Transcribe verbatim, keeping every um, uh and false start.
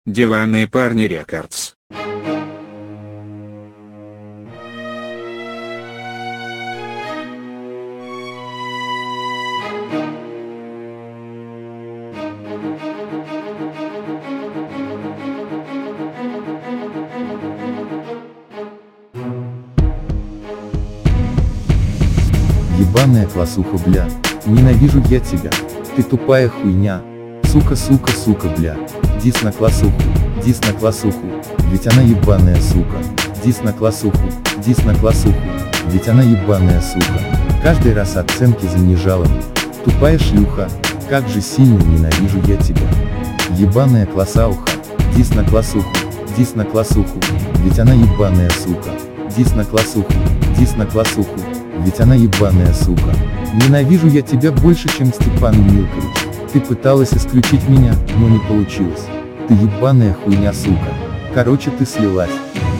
Диванные парни Рекордс. Ебаная классуха, бля, ненавижу я тебя, ты тупая хуйня, сука, сука, сука, бля, дис на классуху, дис на классуху, ведь она ебаная сука, дис на классуху, дис на классуху, ведь она ебаная сука, каждый раз оценки занижала мне, тупая шлюха, как же сильно ненавижу я тебя, ебаная классауха, дис на классуху, дис на классуху, ведь она ебаная сука, дис на классуху, дис на классуху, ведь она ебаная сука. Ненавижу я тебя больше, чем Степан Милкович. Ты пыталась исключить меня, но не получилось. Ты ебаная хуйня, сука. Короче, ты слилась.